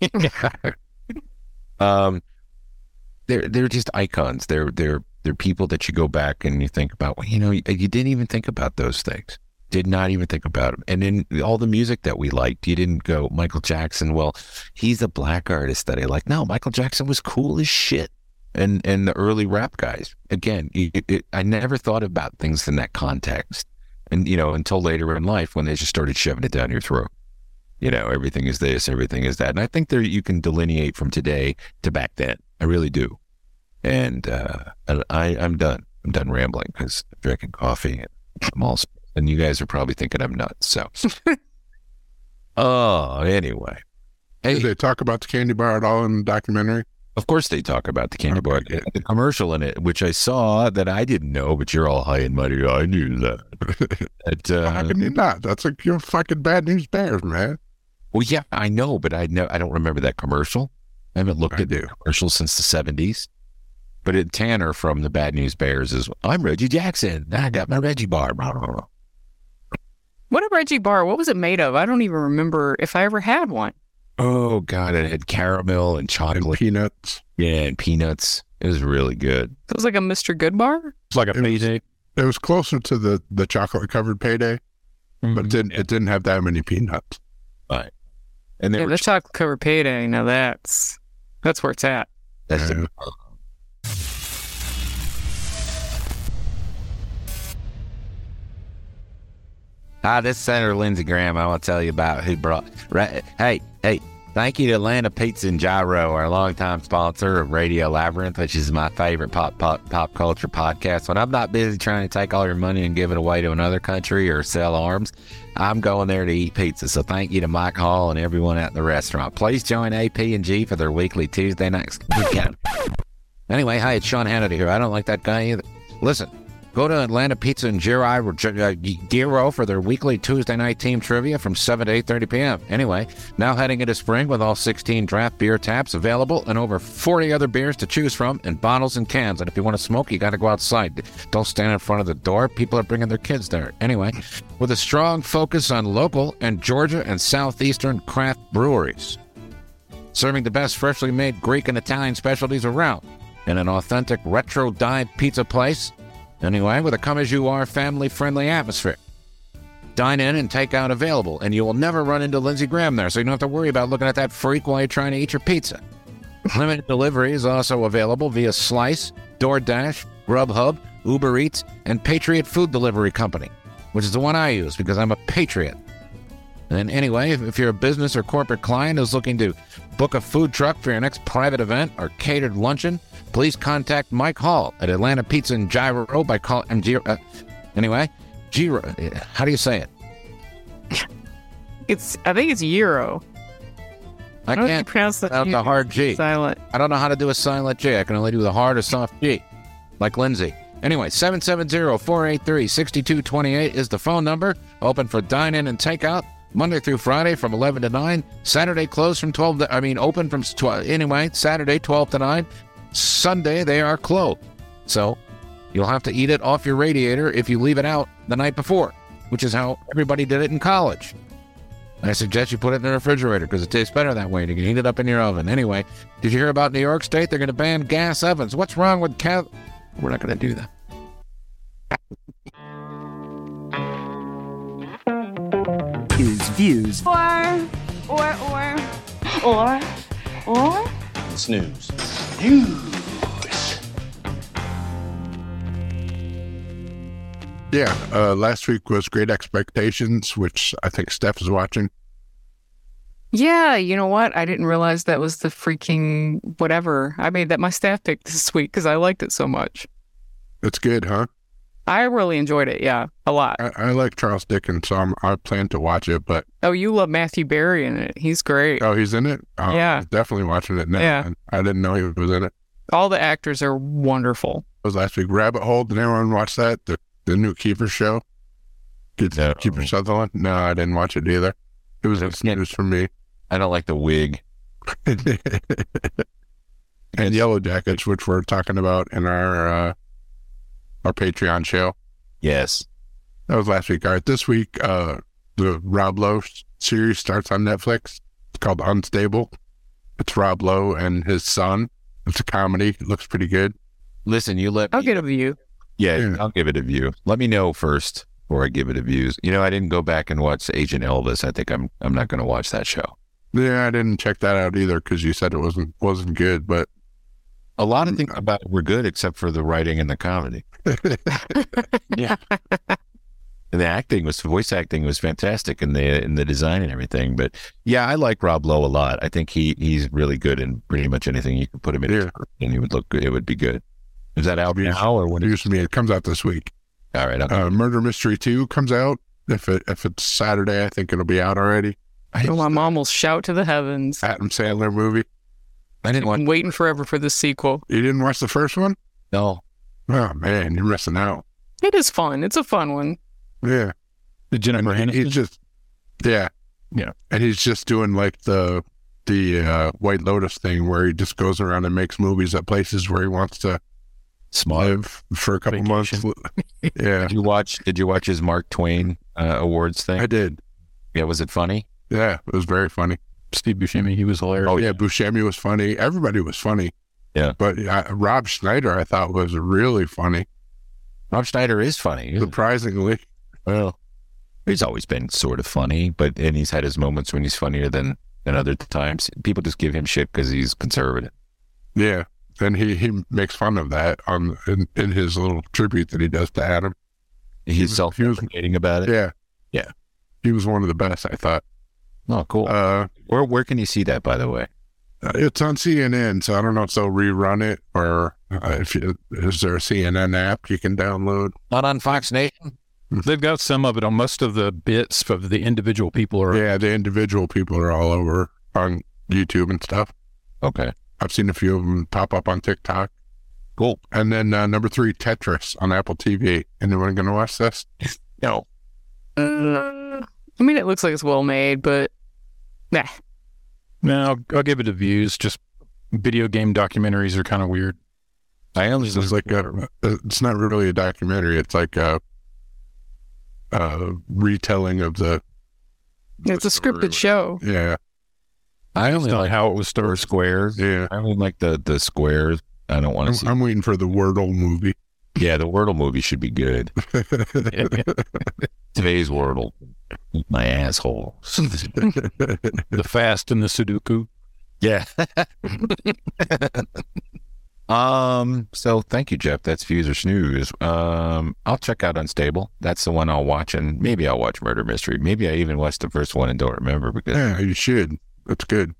They're just icons. They're people that you go back and you think about. Well, you didn't even think about those things. Did not even think about them. And then all the music that we liked, you didn't go Michael Jackson. Well, he's a black artist that I like. No, Michael Jackson was cool as shit. And the early rap guys, again, I never thought about things in that context. And, until later in life when they just started shoving it down your throat. Everything is this, everything is that. And I think you can delineate from today to back then. I really do. And I'm done. I'm done rambling because I'm drinking coffee and I'm all, and you guys are probably thinking I'm nuts. So, anyway. Hey, did they talk about the candy bar at all in the documentary? Of course they talk about the candy bar. The commercial in it, which I saw that I didn't know, but you're all high and mighty. I knew that. How can you not? That's like your fucking Bad News Bears, man. Well, yeah, I know, but I don't remember that commercial. I haven't looked at the commercial since the 70s. But Tanner from the Bad News Bears is, I'm Reggie Jackson. I got my Reggie bar. What a Reggie bar. What was it made of? I don't even remember if I ever had one. Oh, God, it had caramel and chocolate. And peanuts. Yeah, and peanuts. It was really good. It was like a Mr. Good bar? It's like a payday. It was closer to the chocolate-covered payday, but it didn't have that many peanuts. Right. And the chocolate-covered payday, now that's where it's at. That's Hi, this is Senator Lindsey Graham. I want to tell you about who brought... Hey, thank you to Atlanta Pizza and Gyro, our longtime sponsor of Radio Labyrinth, which is my favorite pop culture podcast. When I'm not busy trying to take all your money and give it away to another country or sell arms, I'm going there to eat pizza. So thank you to Mike Hall and everyone at the restaurant. Please join AP&G for their weekly Tuesday night weekend. Anyway, hey, it's Sean Hannity here. I don't like that guy either. Listen. Go to Atlanta Pizza and Gyro for their weekly Tuesday night team trivia from 7 to 8:30 p.m. Anyway, now heading into spring with all 16 draft beer taps available and over 40 other beers to choose from in bottles and cans. And if you want to smoke, you got to go outside. Don't stand in front of the door. People are bringing their kids there. Anyway, with a strong focus on local and Georgia and Southeastern craft breweries, serving the best freshly made Greek and Italian specialties around in an authentic retro dive pizza place. Anyway, with a come-as-you-are, family-friendly atmosphere. Dine in and take out available, and you will never run into Lindsey Graham there, so you don't have to worry about looking at that freak while you're trying to eat your pizza. Limited delivery is also available via Slice, DoorDash, Grubhub, Uber Eats, and Patriot Food Delivery Company, which is the one I use because I'm a patriot. And anyway, if you're a business or corporate client who's looking to book a food truck for your next private event or catered luncheon, please contact Mike Hall at Atlanta Pizza and Gyro by calling Gyro. How do you say it? I think it's Euro. I can't pronounce that. The hard G. Silent. I don't know how to do a silent G. I can only do the hard or soft G, like Lindsay. Anyway, 770-483-6228 is the phone number. Open for dine-in and takeout Monday through Friday from 11 to 9. Saturday closed from 12 to, open from 12. Anyway, Saturday 12 to 9. Sunday they are closed. So you'll have to eat it off your radiator if you leave it out the night before, which is how everybody did it in college. I suggest you put it in the refrigerator because it tastes better that way. You can heat it up in your oven. Anyway, did you hear about New York State? They're going to ban gas ovens. What's wrong with We're not going to do that. Views. Or. Snooze. Yeah, last week was Great Expectations, which I think Steph is watching. Yeah, you know what? I didn't realize that was the freaking whatever. I made that my staff pick this week because I liked it so much. It's good, huh? I really enjoyed it, yeah, a lot. I like Charles Dickens, so I plan to watch it, but... Oh, you love Matthew Berry in it. He's great. Oh, he's in it? Oh, yeah. I'm definitely watching it now. Yeah. I didn't know he was in it. All the actors are wonderful. It was last week. Rabbit Hole, did anyone watch that? The new Kiefer show? No. Kiefer Sutherland? No, I didn't watch it either. It was news for me. I don't like the wig. And Yellow Jackets, which we're talking about in our Patreon show. Yes. That was last week. All right, this week, the Rob Lowe series starts on Netflix. It's called Unstable. It's Rob Lowe and his son. It's a comedy. It looks pretty good. Listen, I'll get a view. Yeah, I'll give it a view. Let me know first before I give it a view. I didn't go back and watch Agent Elvis. I think I'm not going to watch that show. Yeah, I didn't check that out either because you said it wasn't good, but a lot of things about it were good except for the writing and the comedy. Yeah. And the voice acting was fantastic in the design and everything. But yeah, I like Rob Lowe a lot. I think he's really good in pretty much anything you can put him in, and he would look good. It would be good. Is that out now or when it comes out this week? All right. Murder Mystery 2 comes out. If it's Saturday, I think it'll be out already. My mom will shout to the heavens. Adam Sandler movie. I've been waiting forever for the sequel. You didn't watch the first one? No. Oh man, you're missing out. It is fun. It's a fun one. Yeah. The Jennifer Aniston? He's just, yeah. And he's just doing like the White Lotus thing where he just goes around and makes movies at places where he wants to live for a couple months. Yeah. Did you watch his Mark Twain awards thing? I did. Yeah. Was it funny? Yeah, it was very funny. Steve Buscemi, he was hilarious. Oh yeah, Buscemi was funny. Everybody was funny. Yeah. But Rob Schneider, I thought, was really funny. Rob Schneider is funny. Surprisingly. Well, he's always been sort of funny, and he's had his moments when he's funnier than other times. People just give him shit because he's conservative. Yeah. And he makes fun of that in his little tribute that he does to Adam. He's self-deprecating about it. Yeah. Yeah. He was one of the best, I thought. Oh, cool. Where can you see that, by the way? It's on CNN, so I don't know if they'll rerun it or is there a CNN app you can download? Not on Fox Nation? They've got some of it on most of the bits of the individual people. Yeah, the individual people are all over on YouTube and stuff. Okay. I've seen a few of them pop up on TikTok. Cool. And then number 3, Tetris on Apple TV. Anyone going to watch this? No. I mean, it looks like it's well made, but nah. No, I'll give it a views. Just video game documentaries are kind of weird. It's like it's not really a documentary. It's like a retelling of the. It's a scripted show. Yeah. I only like how it was started. Squares. Yeah. I only like the squares. I don't want to see. I'm waiting for the Wordle movie. Yeah, the Wordle movie should be good. Today's Wordle. My asshole. The Fast and the Sudoku. Yeah. So thank you, Jeff. That's Fuse or Snooze. I'll check out Unstable. That's the one I'll watch, and maybe I'll watch Murder Mystery. Maybe I even watched the first one and don't remember because yeah, you should. That's good.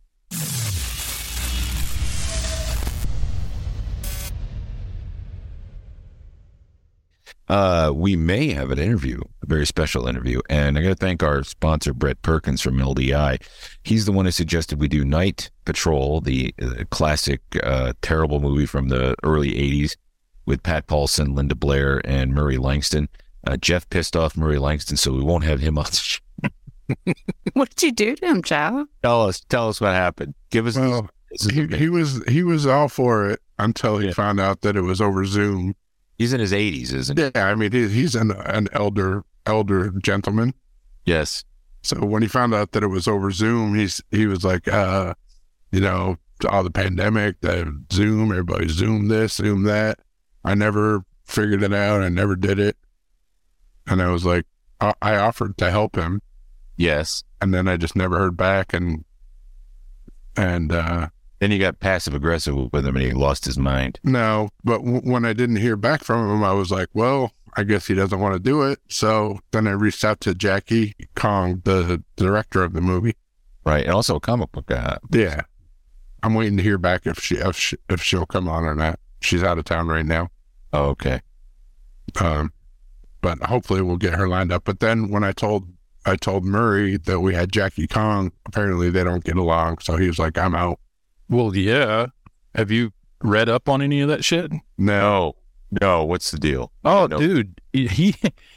We may have an interview, a very special interview, and I got to thank our sponsor, Brett Perkins from LDI. He's the one who suggested we do Night Patrol, the classic, terrible movie from the early 80s with Pat Paulson, Linda Blair, and Murray Langston. Jeff pissed off Murray Langston, so we won't have him on the show. What did you do to him, Jeff? Tell us what happened. Give us. Well, he was all for it until he found out that it was over Zoom. He's in his 80s, isn't he? Yeah, I mean, he's an elder gentleman. Yes. So when he found out that it was over Zoom, he was like, all the pandemic, the Zoom, everybody Zoom this, Zoom that. I never figured it out. I never did it. And I was like, I offered to help him. Yes. And then I just never heard back. And then he got passive aggressive with him and he lost his mind. No, but when I didn't hear back from him, I was like, well, I guess he doesn't want to do it. So then I reached out to Jackie Kong, the director of the movie. Right. And also a comic book guy. Yeah. I'm waiting to hear back if she'll come on or not. She's out of town right now. Oh, okay. But hopefully we'll get her lined up. But then when I told Murray that we had Jackie Kong, apparently they don't get along. So he was like, I'm out. Well, yeah. Have you read up on any of that shit? No. What's the deal? Oh, no. Dude, he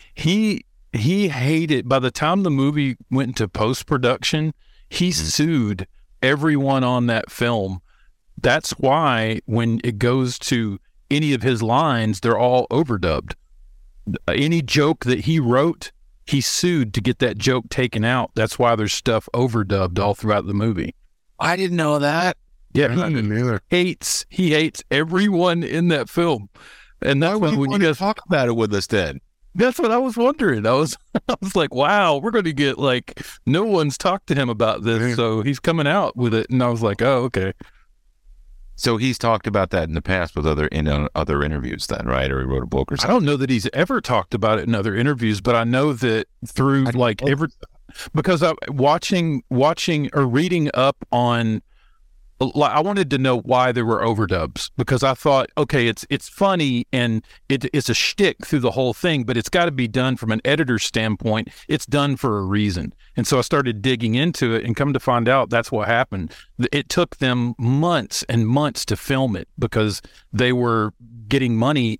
hated. By the time the movie went into post-production, he sued everyone on that film. That's why when it goes to any of his lines, they're all overdubbed. Any joke that he wrote, he sued to get that joke taken out. That's why there's stuff overdubbed all throughout the movie. I didn't know that. Yeah, I didn't either. He hates everyone in that film, and that's when you guys talk about it with us. Then that's what I was wondering. I was like, wow, we're going to get like no one's talked to him about this, so he's coming out with it, and I was like, oh, okay. So he's talked about that in the past with other interviews, then, right? Or he wrote a book or something. I don't know that he's ever talked about it in other interviews, but I know that through because I'm watching or reading up on. I wanted to know why there were overdubs because I thought, okay, it's funny and it's a shtick through the whole thing, but it's got to be done from an editor's standpoint. It's done for a reason. And so I started digging into it and come to find out that's what happened. It took them months and months to film it because they were getting money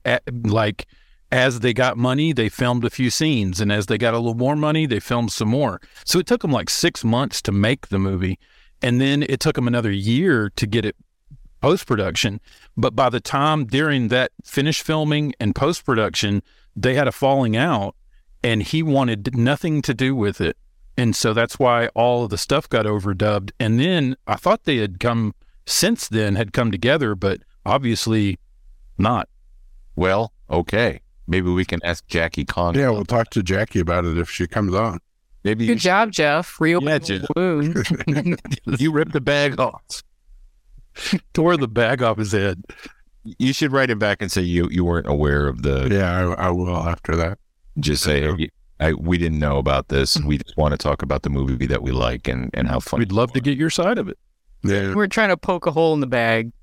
as they got money, they filmed a few scenes. And as they got a little more money, they filmed some more. So it took them like 6 months to make the movie. And then it took them another year to get it post-production. But by the time during that finished filming and post-production, they had a falling out and he wanted nothing to do with it. And so that's why all of the stuff got overdubbed. And then I thought they had come together, but obviously not. Well, okay. Maybe we can ask Jackie Kong. Yeah, we'll talk to Jackie about it if she comes on. Maybe good job, Jeff. Reopening the wound. You ripped the bag off. Tore the bag off his head. You should write him back and say you weren't aware of the. Yeah, I will after that. Just say we didn't know about this. We just want to talk about the movie that we like and how fun. We'd love to get your side of it. Yeah, we're trying to poke a hole in the bag.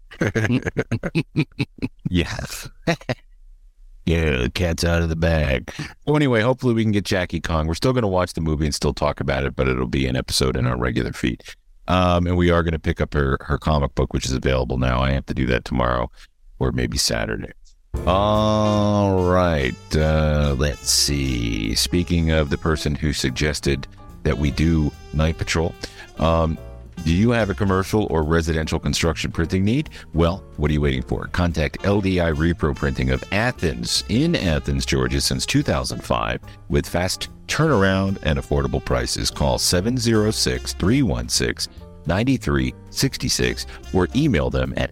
Yes. Yeah, the cat's out of the bag. So anyway, hopefully we can get Jackie Kong. We're still going to watch the movie and still talk about it, but it'll be an episode in our regular feed. And we are going to pick up her comic book, which is available now. I have to do that tomorrow or maybe Saturday. All right. Let's see. Speaking of the person who suggested that we do Night Patrol, do you have a commercial or residential construction printing need? Well, what are you waiting for? Contact LDI Repro Printing of Athens in Athens, Georgia since 2005 with fast turnaround and affordable prices. Call 706-316-9366 or email them at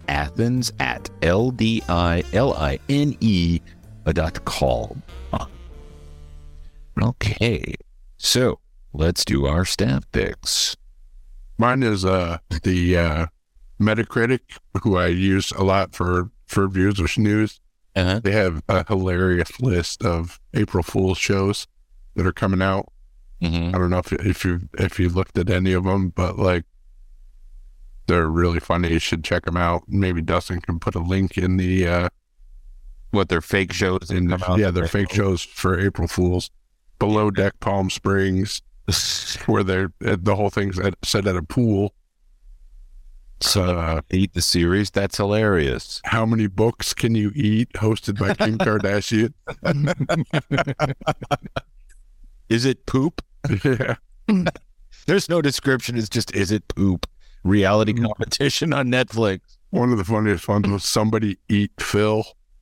athens@ldine.com. Okay, so let's do our staff picks. Mine is the Metacritic, who I use a lot for for Views or Snooze. Uh-huh. They have a hilarious list of April Fool's shows that are coming out. Mm-hmm. I don't know if you looked at any of them, but like they're really funny. You should check them out. Maybe Dustin can put a link in the what their fake shows? They're fake shows for April Fools. Below Deck Palm Springs, where the whole thing's set at a pool. So eat the series. That's hilarious. How many books can you eat? Hosted by Kim Kardashian. Is it poop? Yeah. There's no description. It's just, is it poop? Reality competition on Netflix. One of the funniest ones was Somebody Eat Phil.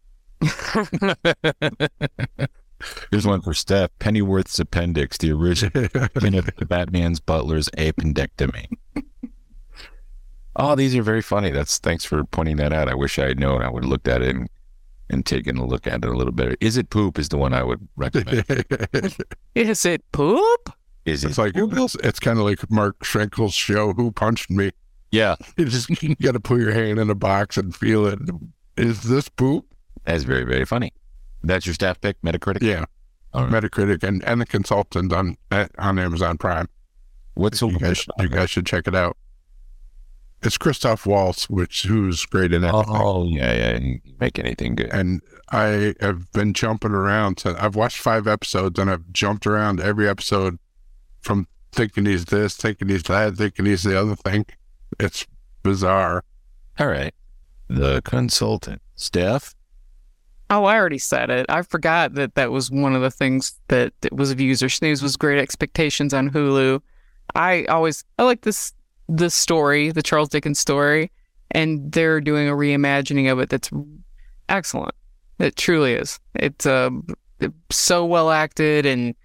Here's one for Steph. Pennyworth's appendix, the original of Batman's butler's appendectomy. Oh, these are very funny. Thanks for pointing that out. I wish I had known. I would have looked at it and taken a look at it a little bit. Is it poop is the one I would recommend. Is it poop? It's kind of like Mark Schenkel's show, Who Punched Me? Yeah. You got to put your hand in a box and feel it. Is this poop? That's very, very funny. That's your staff pick, Metacritic? Yeah. Right. Metacritic and The Consultant on Amazon Prime. You guys should check it out. It's Christoph Waltz, who's great in everything. Oh, yeah. You make anything good. And I have been jumping around. I've watched 5 episodes, and I've jumped around every episode from thinking he's this, thinking he's that, thinking he's the other thing. It's bizarre. All right. The Consultant. Steph? Oh, I already said it. I forgot that was one of the things that was Views or Snooze was Great Expectations on Hulu. I like the story, the Charles Dickens story, and they're doing a reimagining of it that's excellent. It truly is. It's so well acted, and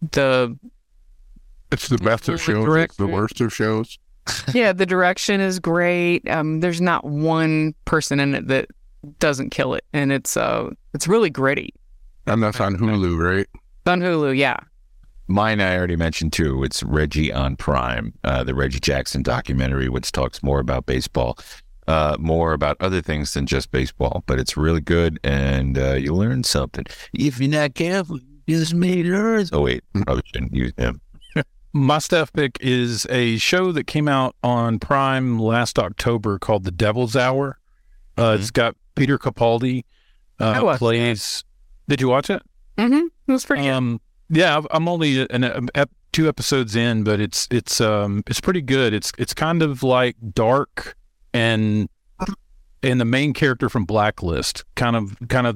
it's the best of shows. It's the worst of shows. Yeah, the direction is great. There's not one person in it that doesn't kill it, and it's really gritty. And that's on Hulu, right? On Hulu, yeah. Mine I already mentioned too. It's Reggie on Prime, the Reggie Jackson documentary, which talks more about baseball, more about other things than just baseball. But it's really good, and you learn something. If you're not careful, you just made yours. Oh wait, probably shouldn't use him. My staff pick is a show that came out on Prime last October called The Devil's Hour. It's got Peter Capaldi plays. Did you watch it? Mm-hmm. It was pretty good. Yeah, I'm only 2 episodes in, but it's pretty good. It's kind of like dark and the main character from Blacklist, kind of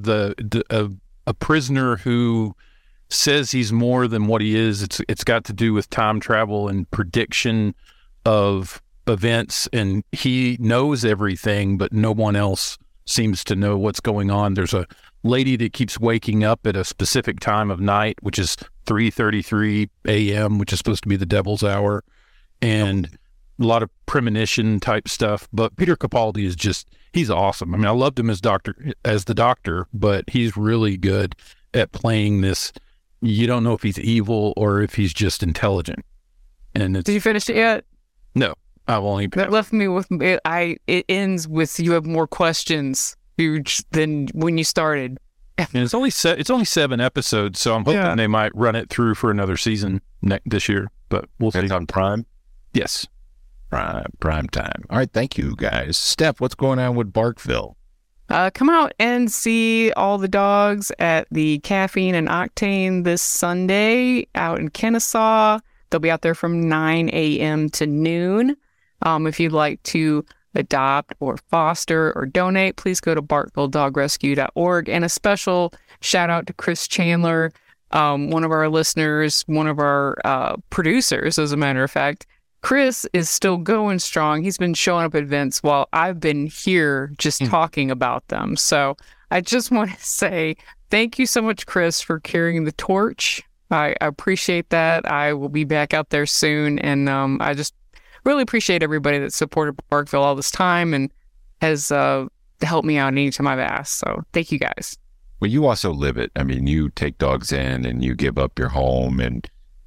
a prisoner who says he's more than what he is. It's got to do with time travel and prediction of events, and he knows everything, but no one else seems to know what's going on. There's a lady that keeps waking up at a specific time of night, which is 3:33 a.m., which is supposed to be the devil's hour, and a lot of premonition type stuff. But Peter Capaldi he's awesome. I mean, I loved him as the doctor, but he's really good at playing this. You don't know if he's evil or if he's just intelligent. And Did you finish it yet? No, I've only. That left me with it. It ends with you have more questions than when you started. And it's only 7 episodes, so I'm hoping they might run it through for another season this year. But we'll see. It's on Prime. Yes, Prime time. All right, thank you guys. Steph, what's going on with Barkville? Come out and see all the dogs at the Caffeine and Octane this Sunday out in Kennesaw. They'll be out there from 9 a.m. to noon. If you'd like to adopt or foster or donate, please go to barkvilledogrescue.org. And a special shout out to Chris Chandler, one of our listeners, one of our producers, as a matter of fact. Chris is still going strong. He's been showing up at events while I've been here just talking about them. So I just want to say thank you so much, Chris, for carrying the torch. I appreciate that. I will be back out there soon. And I just really appreciate everybody that supported Barkville all this time and has helped me out anytime I've asked. So thank you guys. Well, you also live it. I mean, you take dogs in and you give up your home and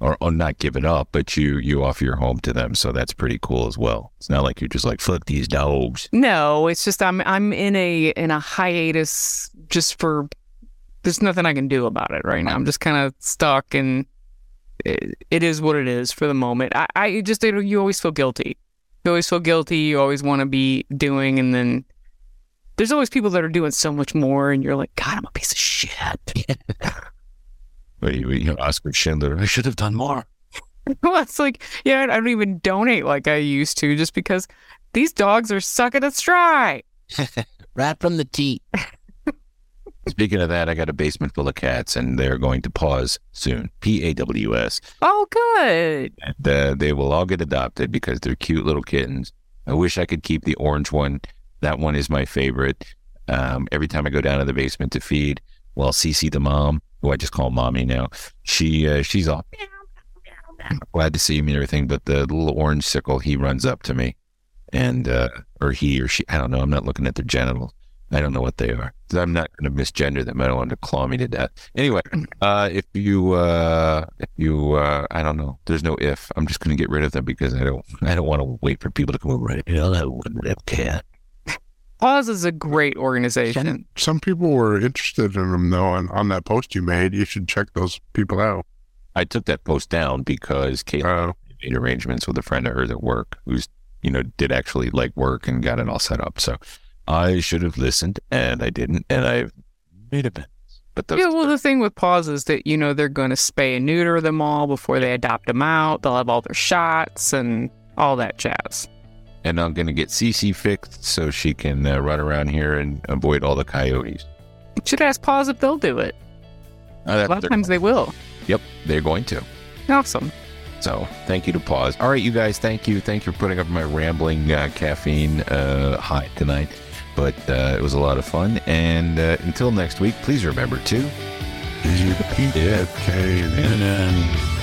or not give it up, but you offer your home to them. So that's pretty cool as well. It's not like you're just like, fuck these dogs. No, it's just I'm in a hiatus just for, there's nothing I can do about it right now. I'm just kind of stuck, and it is what it is for the moment. You always feel guilty. You always feel guilty. You always want to be doing, and then there's always people that are doing so much more, and you're like, God, I'm a piece of shit. But Oscar Schindler, I should have done more. Well, it's like, yeah, I don't even donate like I used to, just because these dogs are sucking us dry. Right from the teat. Speaking of that, I got a basement full of cats, and they're going to pause soon. PAWS. Oh, good. And they will all get adopted because they're cute little kittens. I wish I could keep the orange one. That one is my favorite. Every time I go down to the basement to feed, well, Cece, the mom, who I just call mommy now, she's all glad to see me and everything. But the little orange sickle, he runs up to me, and or he or she, I don't know. I'm not looking at their genitals. I don't know what they are. I'm not going to misgender them. I don't want them to claw me to death. Anyway, if you, I don't know. There's no if. I'm just going to get rid of them because I don't want to wait for people to come over. Hello, cat. Pause is a great organization. Some people were interested in them, though, and on that post you made. You should check those people out. I took that post down because Caitlin made arrangements with a friend of hers at work who's, did actually like work and got it all set up. So I should have listened, and I didn't, and I made amends. But the thing with Paws is that, they're going to spay and neuter them all before they adopt them out. They'll have all their shots and all that jazz. And I'm going to get Cece fixed so she can run around here and avoid all the coyotes. You should ask Paws if they'll do it. A lot of times they will. Yep, they're going to. Awesome. So thank you to Paws. All right, you guys, thank you. Thank you for putting up my rambling caffeine high tonight. But it was a lot of fun. And until next week, please remember to... PFK.